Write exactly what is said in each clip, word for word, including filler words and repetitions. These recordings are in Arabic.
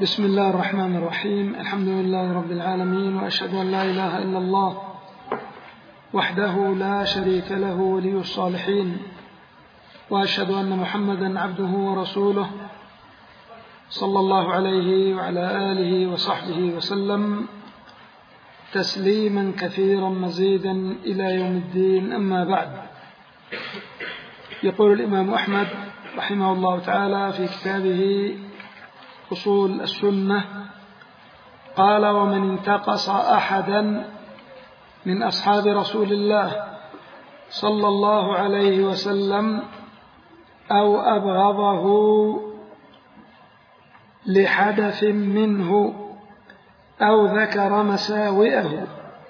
بسم الله الرحمن الرحيم. الحمد لله رب العالمين، وأشهد أن لا إله إلا الله وحده لا شريك له ولي الصالحين، وأشهد أن محمدا عبده ورسوله صلى الله عليه وعلى آله وصحبه وسلم تسليما كثيرا مزيدا إلى يوم الدين. أما بعد، يقول الإمام أحمد رحمه الله تعالى في كتابه أصول السنة: قال: ومن انتقص أحدا من أصحاب رسول الله صلى الله عليه وسلم أو أبغضه لحدث منه أو ذكر مساوئه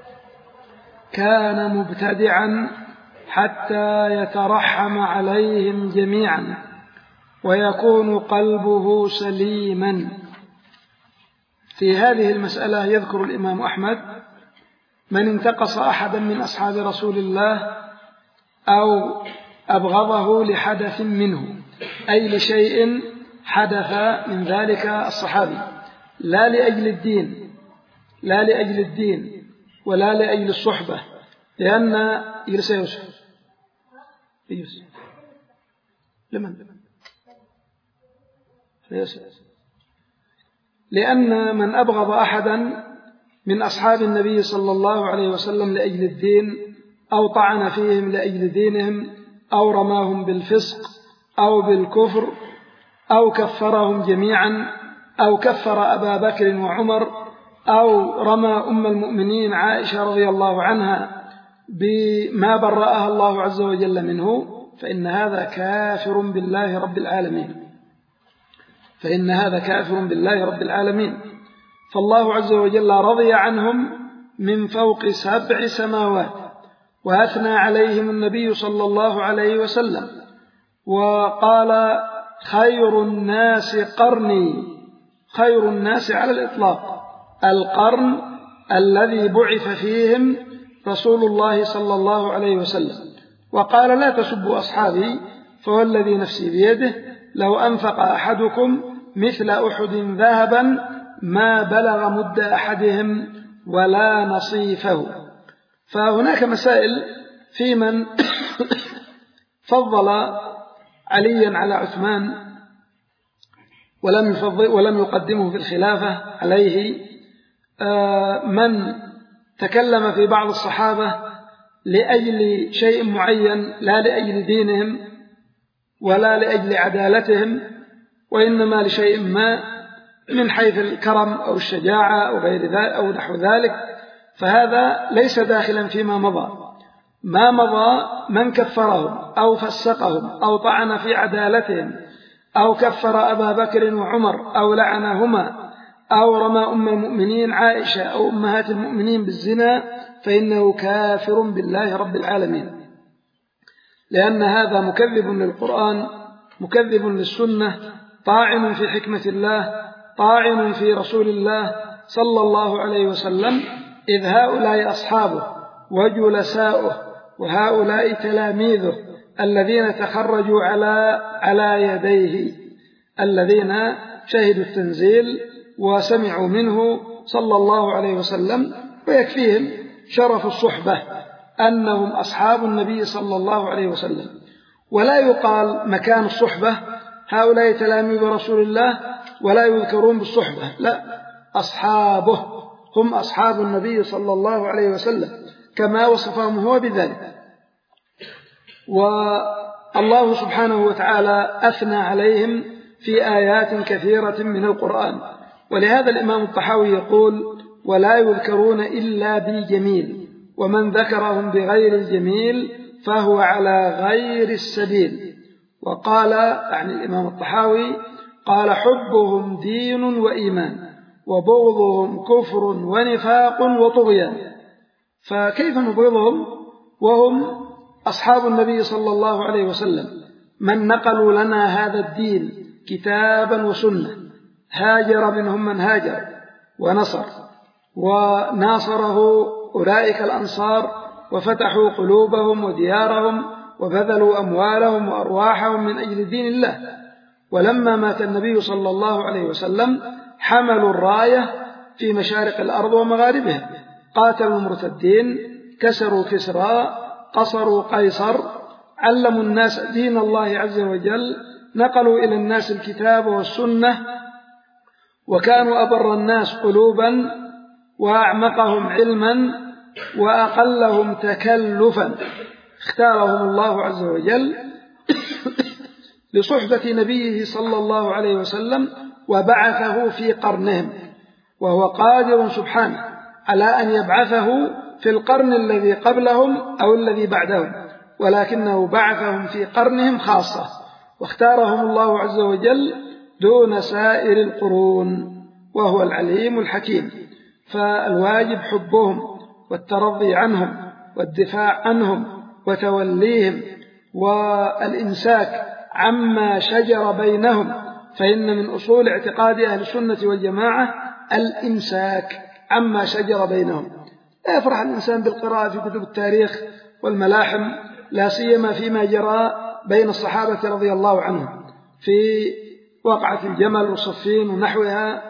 كان مبتدعا حتى يترحم عليهم جميعا ويكون قلبه سليما. في هذه المسألة يذكر الإمام أحمد: من انتقص أحدا من أصحاب رسول الله أو أبغضه لحدث منه، أي لشيء حدث من ذلك الصحابي، لا لأجل الدين لا لأجل الدين ولا لأجل الصحبة، لأن يجلس يوسف يوسف لمن لأن من أبغض أحدا من أصحاب النبي صلى الله عليه وسلم لأجل الدين، أو طعن فيهم لأجل دينهم، أو رماهم بالفسق أو بالكفر، أو كفرهم جميعا، أو كفر أبا بكر وعمر، أو رمى أم المؤمنين عائشة رضي الله عنها بما برأها الله عز وجل منه، فإن هذا كافر بالله رب العالمين فإن هذا كافر بالله رب العالمين فالله عز وجل رضي عنهم من فوق سبع سماوات، وأثنى عليهم النبي صلى الله عليه وسلم وقال: خير الناس قرني. خير الناس على الإطلاق القرن الذي بعث فيهم رسول الله صلى الله عليه وسلم، وقال: لا تسبوا أصحابي فهو الذي نفسي بيده لو أنفق أحدكم مثل أحد ذهبا ما بلغ مد أحدهم ولا نصيفه. فهناك مسائل في من فضل عليا على عثمان ولم يفضل ولم يقدمه في الخلافة عليه، من تكلم في بعض الصحابة لأجل شيء معين لا لأجل دينهم ولا لأجل عدالتهم، وإنما لشيء ما من حيث الكرم أو الشجاعة أو غير ذلك أو نحو ذلك، فهذا ليس داخلا فيما مضى. ما مضى من كفرهم أو فسقهم أو طعن في عدالتهم أو كفر أبا بكر وعمر أو لعنهما أو رمى أم المؤمنين عائشة أو أمهات المؤمنين بالزنا، فإنه كافر بالله رب العالمين، لأن هذا مكذب للقرآن، مكذب للسنة، طاعن في حكمة الله، طاعن في رسول الله صلى الله عليه وسلم، إذ هؤلاء أصحابه وجلساؤه وهؤلاء تلاميذه الذين تخرجوا على على يديه، الذين شهدوا التنزيل وسمعوا منه صلى الله عليه وسلم، ويكفيهم شرف الصحبة أنهم أصحاب النبي صلى الله عليه وسلم. ولا يقال مكان الصحبة هؤلاء تلاميذ رسول الله ولا يذكرون بالصحبة، لا، أصحابه هم أصحاب النبي صلى الله عليه وسلم كما وصفهم هو بذلك. والله سبحانه وتعالى أثنى عليهم في آيات كثيرة من القرآن، ولهذا الإمام الطحاوي يقول: ولا يذكرون إلا بالجميل، ومن ذكرهم بغير الجميل فهو على غير السبيل. وقال يعني الإمام الطحاوي قال: حبهم دين وإيمان، وبغضهم كفر ونفاق وطغيان. فكيف نبغضهم وهم أصحاب النبي صلى الله عليه وسلم، من نقلوا لنا هذا الدين كتابا وسنة، هاجر منهم من هاجر ونصر وناصره أولئك الأنصار، وفتحوا قلوبهم وديارهم وبذلوا أموالهم وأرواحهم من أجل دين الله. ولما مات النبي صلى الله عليه وسلم حملوا الراية في مشارق الأرض ومغاربها، قاتلوا المرتدين، كسروا كسرى، قصروا قيصر، علموا الناس دين الله عز وجل، نقلوا إلى الناس الكتاب والسنة، وكانوا أبر الناس قلوبا وأعمقهم علما وأقلهم تكلفا. اختارهم الله عز وجل لصحبة نبيه صلى الله عليه وسلم وبعثه في قرنهم، وهو قادر سبحانه على أن يبعثه في القرن الذي قبلهم أو الذي بعدهم، ولكنه بعثهم في قرنهم خاصة، واختارهم الله عز وجل دون سائر القرون، وهو العليم الحكيم. فالواجب حبهم والترضي عنهم والدفاع عنهم وتوليهم والإمساك عما شجر بينهم، فإن من أصول اعتقاد أهل السنة والجماعة الإمساك عما شجر بينهم. لا يفرح الإنسان بالقراءة في كتب التاريخ والملاحم، لا سيما فيما جرى بين الصحابة رضي الله عنهم في وقعة الجمل وصفين ونحوها،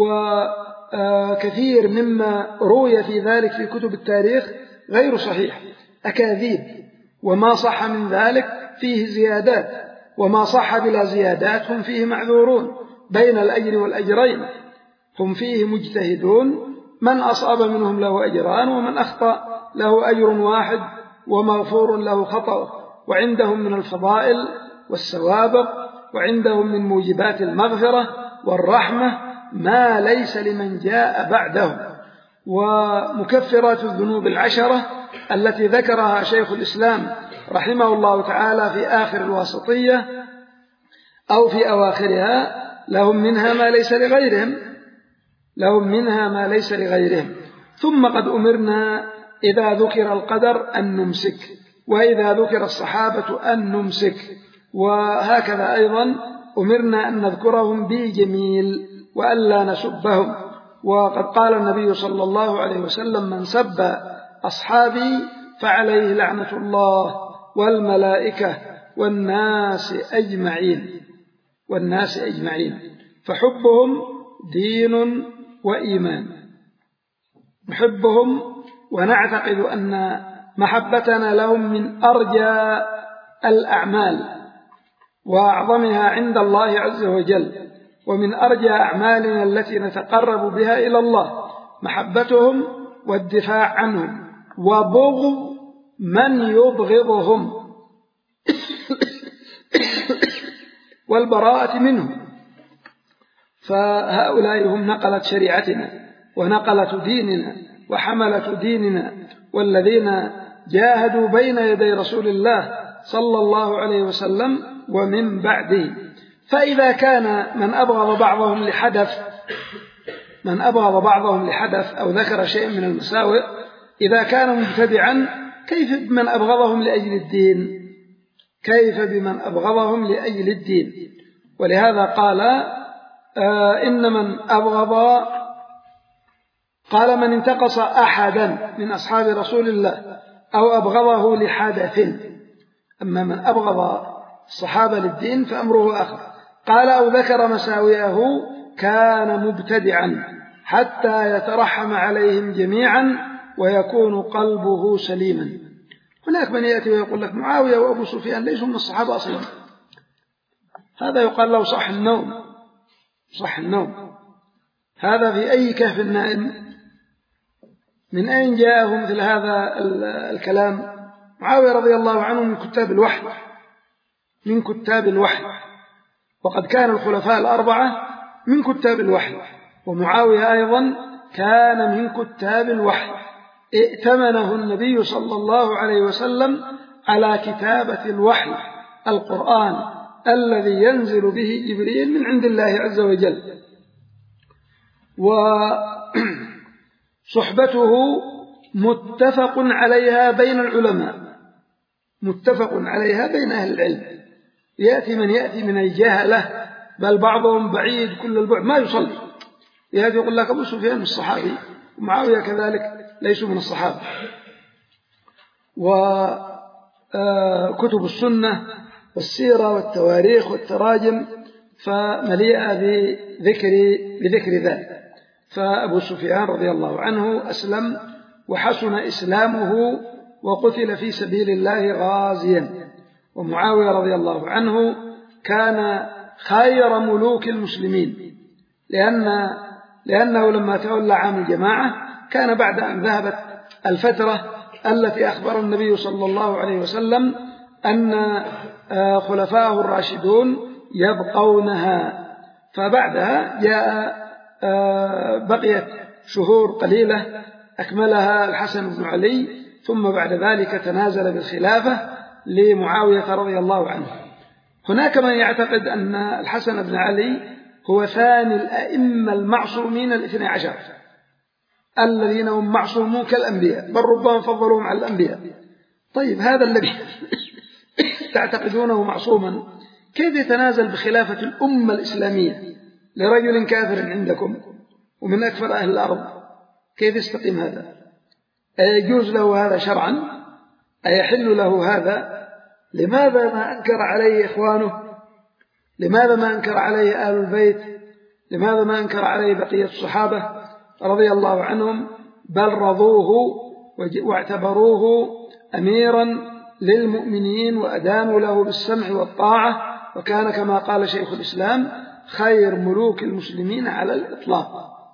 وكثير مما روي في ذلك في كتب التاريخ غير صحيح، أكاذيب، وما صح من ذلك فيه زيادات، وما صح بلا زيادات هم فيه معذورون بين الأجر والأجرين، هم فيه مجتهدون، من أصاب منهم له أجران، ومن أخطأ له أجر واحد ومغفور له خطأ، وعندهم من الفضائل والسوابق، وعندهم من موجبات المغفرة والرحمة ما ليس لمن جاء بعدهم، ومكفرات الذنوب العشرة التي ذكرها شيخ الإسلام رحمه الله تعالى في آخر الواسطية أو في أواخرها، لهم منها ما ليس لغيرهم لهم منها ما ليس لغيرهم. ثم قد أمرنا إذا ذكر القدر أن نمسك، وإذا ذكر الصحابة أن نمسك، وهكذا أيضا أمرنا أن نذكرهم بجميل وألا نسبهم. وقد قال النبي صلى الله عليه وسلم: من سب أصحابي فعليه لعنة الله والملائكة والناس أجمعين والناس أجمعين فحبهم دين وإيمان، نحبهم ونعتقد أن محبتنا لهم من أرجى الأعمال وأعظمها عند الله عز وجل، ومن أرجى أعمالنا التي نتقرب بها إلى الله محبتهم والدفاع عنهم وبغض من يبغضهم والبراءة منهم. فهؤلاء هم نقلة شريعتنا ونقلة ديننا وحملة ديننا، والذين جاهدوا بين يدي رسول الله صلى الله عليه وسلم ومن بعده. فإذا كان من أبغض بعضهم لحدث من أبغض بعضهم لحدث أو ذكر شيء من المساوئ، إذا كان مبتدعا، كيف بمن أبغضهم لأجل الدين كيف بمن أبغضهم لأجل الدين ولهذا قال آه إن من أبغض قال من انتقص أحدا من أصحاب رسول الله أو أبغضه لحدث. أما من أبغض الصحابة للدين فأمره آخر. قال أو ذكر مساوئه كان مبتدعا حتى يترحم عليهم جميعا ويكون قلبه سليما. هناك من يأتي ويقول لك معاوية وأبو سفيان ليسوا من الصحابة أصلا، هذا يقال له صح النوم صح النوم هذا في أي كهف النائم؟ من أين جاءه مثل هذا الكلام؟ معاوية رضي الله عنه من كتاب الوحي من كتاب الوحي وقد كان الخلفاء الأربعة من كتاب الوحي، ومعاوية أيضا كان من كتاب الوحي، ائتمنه النبي صلى الله عليه وسلم على كتابة الوحي القرآن الذي ينزل به جبريل من عند الله عز وجل. وصحبته متفق عليها بين العلماء متفق عليها بين أهل العلم. يأتي من يأتي من الجهلة، بل بعضهم بعيد كل البعد ما يصلي، يأتي يقول لك أبو سفيان الصحابي ومعاوية كذلك ليسوا من الصحابة. وكتب السنة والسيرة والتواريخ والتراجم فمليئة بذكر, بذكر ذلك. فأبو سفيان رضي الله عنه أسلم وحسن إسلامه وقتل في سبيل الله غازيا. ومعاوية رضي الله عنه كان خير ملوك المسلمين، لأن لأنه لما تولى عام الجماعة كان بعد أن ذهبت الفترة التي أخبر النبي صلى الله عليه وسلم أن خلفاءه الراشدون يبقونها، فبعدها جاء بقيت شهور قليلة أكملها الحسن بن علي، ثم بعد ذلك تنازل بالخلافة لمعاوية رضي الله عنه. هناك من يعتقد أن الحسن بن علي هو ثاني الأئمة المعصومين الاثني عشر الذين هم معصومون كالأنبياء، بل ربما فضلوهم على الأنبياء. طيب هذا الذي تعتقدونه معصوما كيف يتنازل بخلافة الأمة الإسلامية لرجل كافر عندكم ومن أكثر أهل الأرض؟ كيف يستقيم هذا؟ أيجوز له هذا شرعا؟ أيحل له هذا؟ لماذا ما أنكر عليه إخوانه؟ لماذا ما أنكر عليه آل البيت؟ لماذا ما أنكر عليه بقية الصحابة رضي الله عنهم؟ بل رضوه واعتبروه أميرا للمؤمنين وأدانوا له بالسمع والطاعة، وكان كما قال شيخ الإسلام خير ملوك المسلمين على الإطلاق،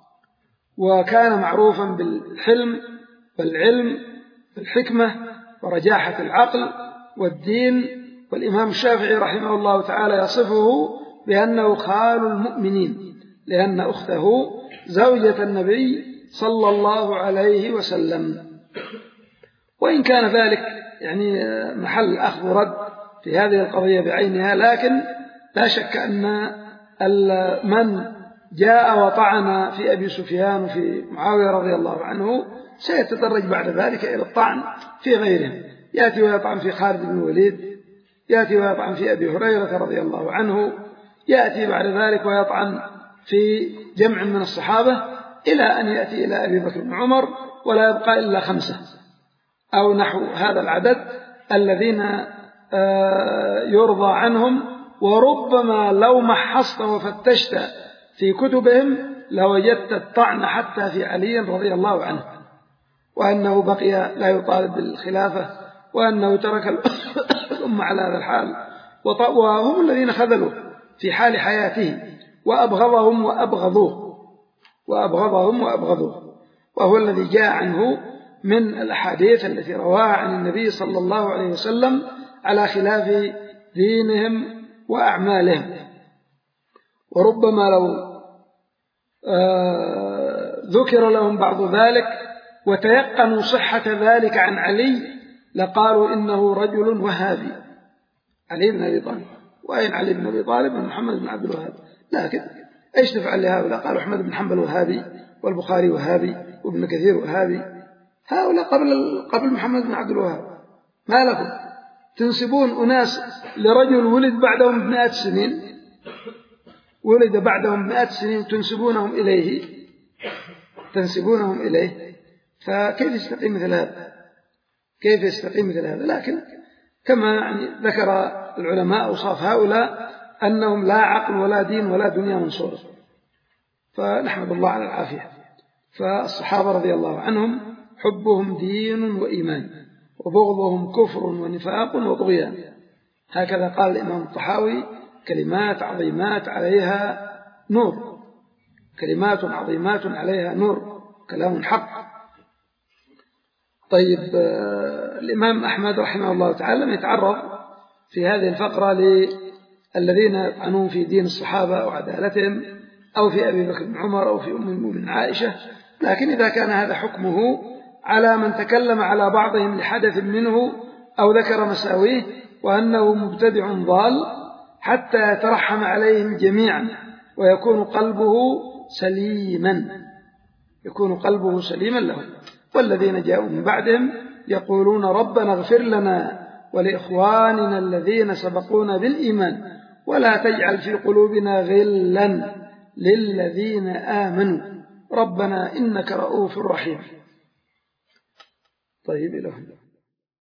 وكان معروفا بالحلم والعلم والحكمة ورجاحة العقل والدين. والإمام الشافعي رحمه الله تعالى يصفه بأنه خال المؤمنين، لأن أخته زوجة النبي صلى الله عليه وسلم. وإن كان ذلك يعني محل أخذ ورد في هذه القضية بعينها، لكن لا شك أن من جاء وطعن في أبي سفيان وفي معاوية رضي الله عنه سيتدرج بعد ذلك إلى الطعن في غيرهم، يأتي ويطعن في خالد بن الوليد، يأتي ويطعن في أبي هريرة رضي الله عنه، يأتي بعد ذلك ويطعن في جمع من الصحابة، إلى أن يأتي إلى أبي بكر بن عمر، ولا يبقى إلا خمسة أو نحو هذا العدد الذين يرضى عنهم. وربما لو محصت وفتشت في كتبهم لوجدت الطعن حتى في علي رضي الله عنه، وأنه بقي لا يطالب بالخلافة، وأنه ترك الأمة على هذا الحال، وهم الذين خذلوا في حال حياته وأبغضهم وأبغضوه وأبغضهم وأبغضوه وهو الذي جاء عنه من الأحاديث التي رواها عن النبي صلى الله عليه وسلم على خلاف دينهم وأعمالهم. وربما لو ذكر لهم بعض ذلك وتيقنوا صحة ذلك عن علي لقالوا إنه رجل وهابي، علي بن أبي طالب. وأين علي بن أبي طالب؟ محمد بن عبد الوهاب. لكن إيش تفعل لهؤلاء؟ قالوا أحمد بن حنبل وهابي، والبخاري وهابي، وابن كثير وهابي. هؤلاء قبل قبل محمد بن عبد الوهاب. ما لكم تنسبون أناس لرجل ولد بعدهم بمئة سنين، ولد بعدهم بمئة سنين تنسبونهم إليه تنسبونهم إليه فكيف يستقيم مثل هذا؟ كيف يستقيم مثل هذا؟ لكن كما يعني ذكر العلماء أوصاف هؤلاء أنهم لا عقل ولا دين ولا دنيا منصورة، فنحمد الله على العافية. فالصحابة رضي الله عنهم حبهم دين وإيمان، وبغضهم كفر ونفاق وطغيان. هكذا قال الإمام الطحاوي: كلمات عظيمات عليها نور، كلمات عظيمات عليها نور، كلام حق. طيب، الإمام أحمد رحمه الله تعالى لم يتعرض في هذه الفقرة للذين يطعنون في دين الصحابة وعدالتهم، أو في أبي بكر بن عمر، أو في أم المؤمنين عائشة. لكن إذا كان هذا حكمه على من تكلم على بعضهم لحدث منه أو ذكر مساويه وأنه مبتدع ضال، حتى يترحم عليهم جميعا ويكون قلبه سليما يكون قلبه سليما لهم. والذين جاءوا من بعدهم يقولون: ربنا اغفر لنا ولإخواننا الذين سبقونا بالإيمان ولا تجعل في قلوبنا غلا للذين آمنوا ربنا إنك رؤوف رحيم. طيب، إلى هنا.